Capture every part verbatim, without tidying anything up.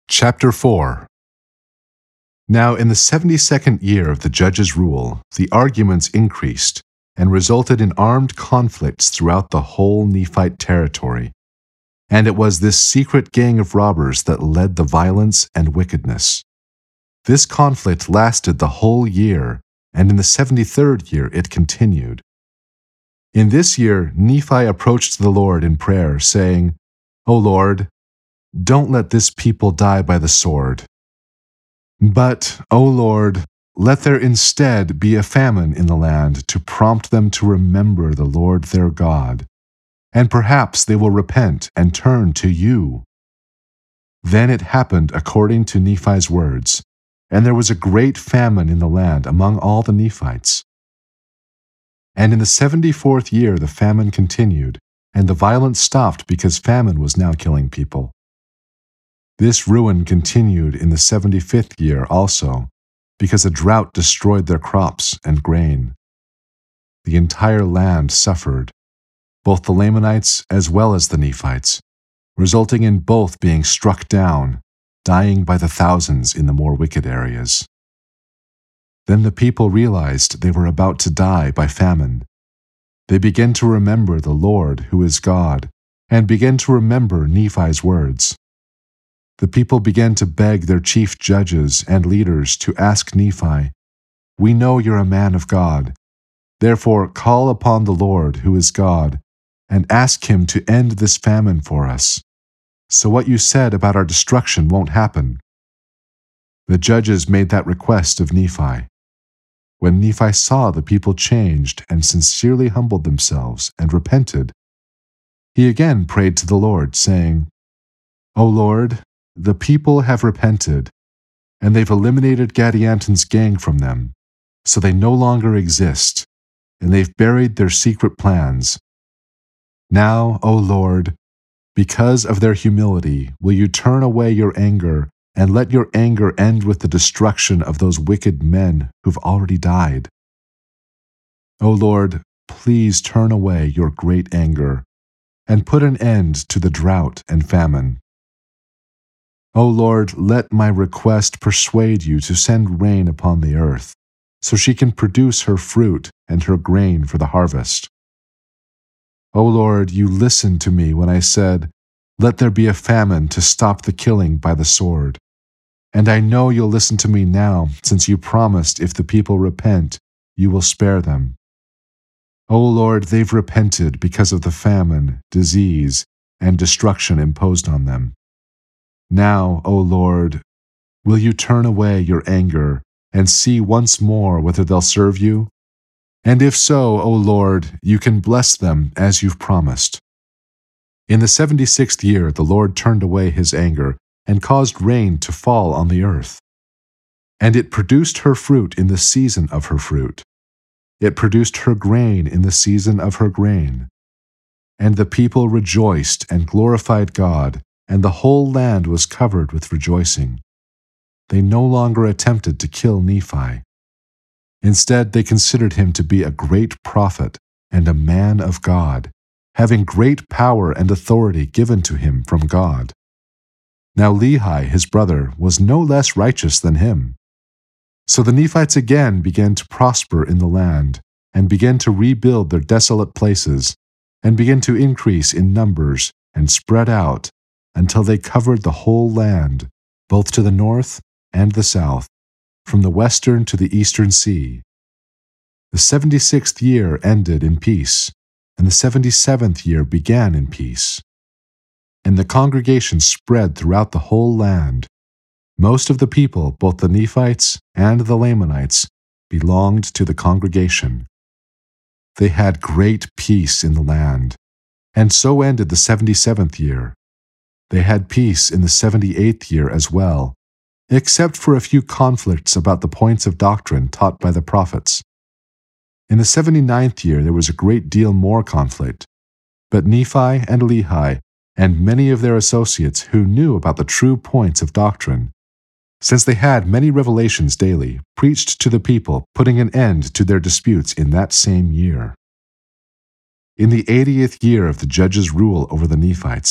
Chapter four. Now in the seventy-second year of the judges' rule, the arguments increased and resulted in armed conflicts throughout the whole Nephite territory. And it was this secret gang of robbers that led the violence and wickedness. This conflict lasted the whole year, and in the seventy-third year it continued. In this year, Nephi approached the Lord in prayer, saying, "O Lord, don't let this people die by the sword. But, O Lord, let there instead be a famine in the land to prompt them to remember the Lord their God, and perhaps they will repent and turn to you." Then it happened according to Nephi's words, and there was a great famine in the land among all the Nephites. And in the seventy-fourth year the famine continued, and the violence stopped because famine was now killing people. This ruin continued in the seventy-fifth year also, because a drought destroyed their crops and grain. The entire land suffered, both the Lamanites as well as the Nephites, resulting in both being struck down, dying by the thousands in the more wicked areas. Then the people realized they were about to die by famine. They began to remember the Lord, who is God, and began to remember Nephi's words. The people began to beg their chief judges and leaders to ask Nephi, "We know you're a man of God. Therefore call upon the Lord, who is God, and ask him to end this famine for us, so what you said about our destruction won't happen." The judges made that request of Nephi. When Nephi saw the people changed and sincerely humbled themselves and repented, he again prayed to the Lord, saying, "O Lord, the people have repented, and they've eliminated Gadianton's gang from them, so they no longer exist, and they've buried their secret plans. Now, O Lord, because of their humility, will you turn away your anger and let your anger end with the destruction of those wicked men who've already died? O Lord, please turn away your great anger and put an end to the drought and famine. O Lord, let my request persuade you to send rain upon the earth, so she can produce her fruit and her grain for the harvest. O Lord, you listened to me when I said, 'Let there be a famine to stop the killing by the sword.' And I know you'll listen to me now, since you promised if the people repent, you will spare them. O Lord, they've repented because of the famine, disease, and destruction imposed on them. Now, O Lord, will you turn away your anger and see once more whether they'll serve you? And if so, O Lord, you can bless them as you've promised." In the seventy-sixth year the Lord turned away his anger and caused rain to fall on the earth. And it produced her fruit in the season of her fruit. It produced her grain in the season of her grain. And the people rejoiced and glorified God, and the whole land was covered with rejoicing. They no longer attempted to kill Nephi. Instead, they considered him to be a great prophet and a man of God, having great power and authority given to him from God. Now Lehi, his brother, was no less righteous than him. So the Nephites again began to prosper in the land, and began to rebuild their desolate places, and began to increase in numbers and spread out, until they covered the whole land, both to the north and the south, from the western to the eastern sea. The seventy-sixth year ended in peace, and the seventy-seventh year began in peace. And the congregation spread throughout the whole land. Most of the people, both the Nephites and the Lamanites, belonged to the congregation. They had great peace in the land, and so ended the seventy-seventh year. They had peace in the seventy-eighth year as well, except for a few conflicts about the points of doctrine taught by the prophets. In the seventy-ninth year there was a great deal more conflict, but Nephi and Lehi and many of their associates who knew about the true points of doctrine, since they had many revelations daily, preached to the people, putting an end to their disputes in that same year. In the eightieth year of the judges' rule over the Nephites,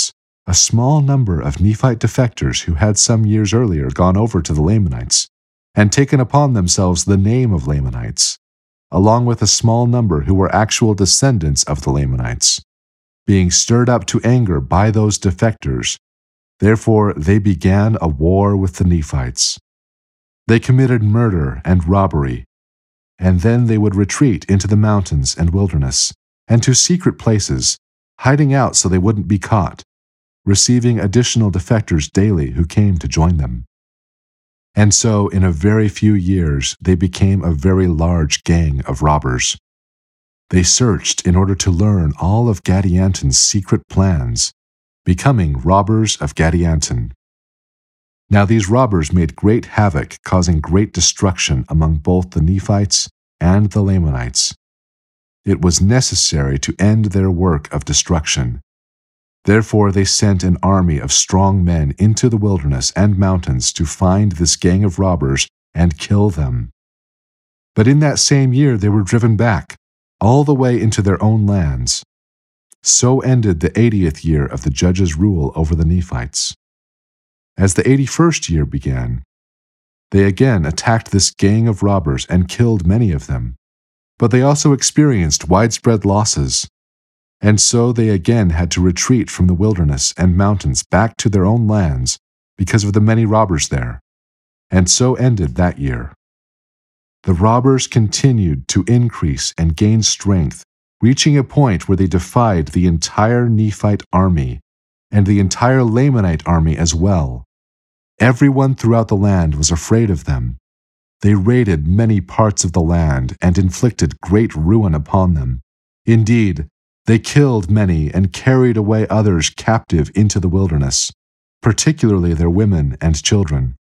a small number of Nephite defectors who had some years earlier gone over to the Lamanites and taken upon themselves the name of Lamanites, along with a small number who were actual descendants of the Lamanites, being stirred up to anger by those defectors. Therefore they began a war with the Nephites. They committed murder and robbery, and then they would retreat into the mountains and wilderness, and to secret places, hiding out so they wouldn't be caught, receiving additional defectors daily who came to join them. And so, in a very few years, they became a very large gang of robbers. They searched in order to learn all of Gadianton's secret plans, becoming robbers of Gadianton. Now these robbers made great havoc, causing great destruction among both the Nephites and the Lamanites. It was necessary to end their work of destruction. Therefore they sent an army of strong men into the wilderness and mountains to find this gang of robbers and kill them. But in that same year they were driven back, all the way into their own lands. So ended the eightieth year of the judges' rule over the Nephites. As the eighty-first year began, they again attacked this gang of robbers and killed many of them, but they also experienced widespread losses. And so they again had to retreat from the wilderness and mountains back to their own lands because of the many robbers there. And so ended that year. The robbers continued to increase and gain strength, reaching a point where they defied the entire Nephite army and the entire Lamanite army as well. Everyone throughout the land was afraid of them. They raided many parts of the land and inflicted great ruin upon them. Indeed, they killed many and carried away others captive into the wilderness, particularly their women and children.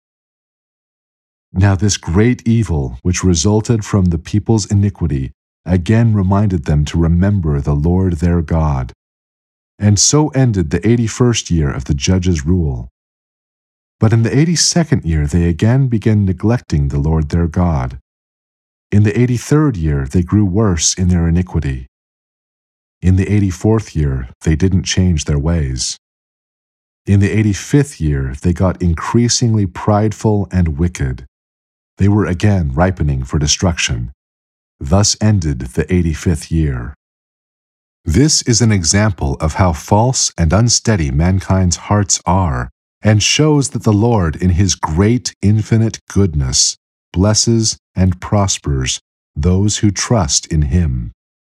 Now this great evil, which resulted from the people's iniquity, again reminded them to remember the Lord their God. And so ended the eighty-first year of the judges' rule. But in the eighty-second year they again began neglecting the Lord their God. In the eighty-third year they grew worse in their iniquity. In the eighty-fourth year, they didn't change their ways. In the eighty-fifth year, they got increasingly prideful and wicked. They were again ripening for destruction. Thus ended the eighty-fifth year. This is an example of how false and unsteady mankind's hearts are, and shows that the Lord, in His great infinite goodness, blesses and prospers those who trust in Him.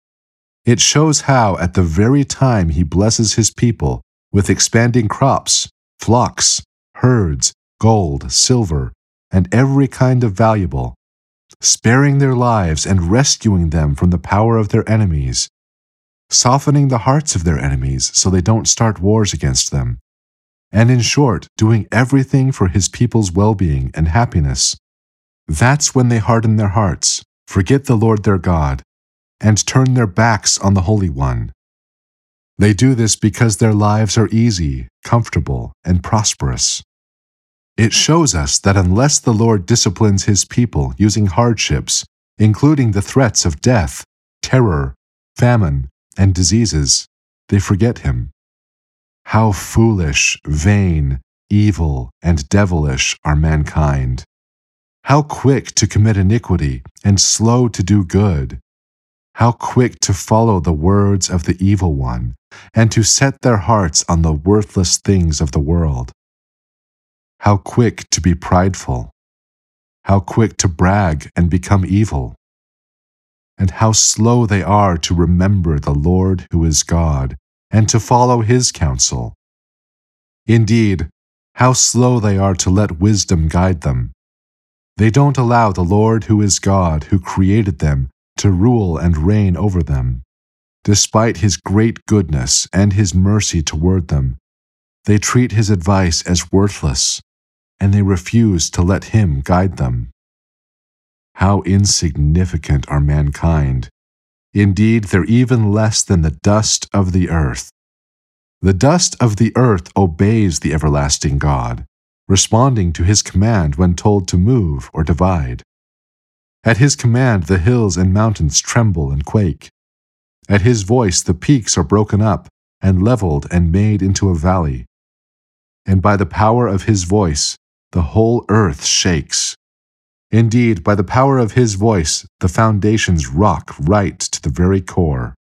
It shows how, at the very time He blesses His people with expanding crops, flocks, herds, gold, silver, and every kind of valuable, sparing their lives and rescuing them from the power of their enemies, softening the hearts of their enemies so they don't start wars against them, and in short, doing everything for His people's well-being and happiness. That's when they harden their hearts, forget the Lord their God, and turn their backs on the Holy One. They do this because their lives are easy, comfortable, and prosperous. It shows us that unless the Lord disciplines His people using hardships, including the threats of death, terror, famine, and diseases, they forget Him. How foolish, vain, evil, and devilish are mankind! How quick to commit iniquity and slow to do good! How quick to follow the words of the evil one, and to set their hearts on the worthless things of the world. How quick to be prideful. How quick to brag and become evil. And how slow they are to remember the Lord who is God, and to follow His counsel. Indeed, how slow they are to let wisdom guide them. They don't allow the Lord who is God, who created them, to rule and reign over them. Despite His great goodness and His mercy toward them, they treat His advice as worthless, and they refuse to let Him guide them. How insignificant are mankind! Indeed, they're even less than the dust of the earth. The dust of the earth obeys the everlasting God, responding to His command when told to move or divide. At His command, the hills and mountains tremble and quake. At His voice, the peaks are broken up and leveled and made into a valley, and by the power of his voice, the whole earth shakes. Indeed, by the power of his voice, the foundations rock right to the very core.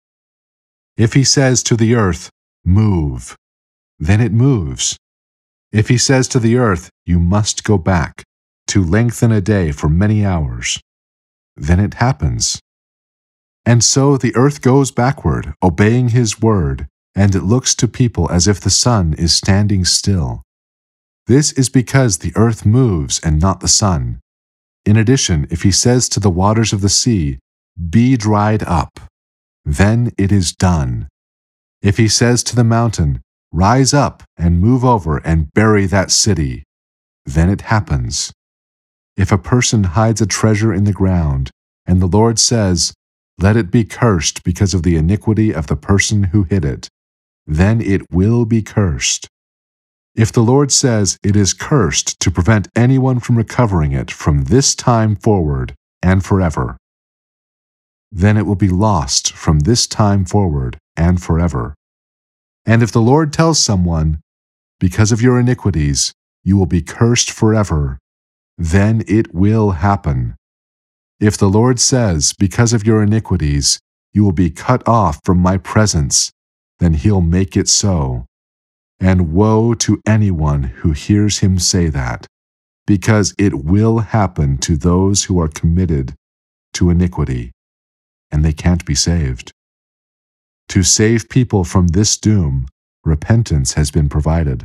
If he says to the earth, move, then it moves. If he says to the earth, you must go back, to lengthen a day for many hours, then it happens. And so the earth goes backward, obeying his word, and it looks to people as if the sun is standing still. This is because the earth moves and not the sun. In addition, if he says to the waters of the sea, be dried up, then it is done. If he says to the mountain, rise up and move over and bury that city, then it happens. If a person hides a treasure in the ground, and the Lord says, let it be cursed because of the iniquity of the person who hid it, then it will be cursed. If the Lord says it is cursed to prevent anyone from recovering it from this time forward and forever, then it will be lost from this time forward and forever. And if the Lord tells someone, because of your iniquities, you will be cursed forever, then it will happen. If the Lord says, because of your iniquities, you will be cut off from my presence, then he'll make it so. And woe to anyone who hears him say that, because it will happen to those who are committed to iniquity, and they can't be saved. To save people from this doom, repentance has been provided.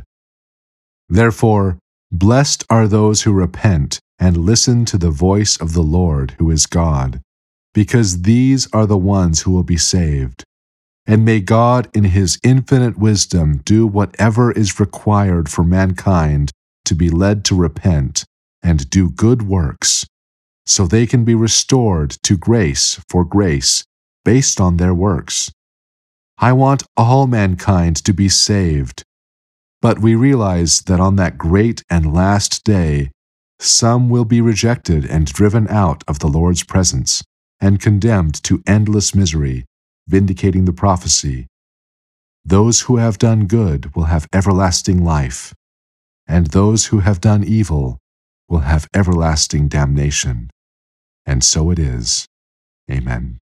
Therefore, blessed are those who repent and listen to the voice of the Lord who is God, because these are the ones who will be saved. And may God in his infinite wisdom do whatever is required for mankind to be led to repent and do good works, so they can be restored to grace for grace based on their works. I want all mankind to be saved, but we realize that on that great and last day, some will be rejected and driven out of the Lord's presence and condemned to endless misery, vindicating the prophecy. Those who have done good will have everlasting life, and those who have done evil will have everlasting damnation. And so it is. Amen.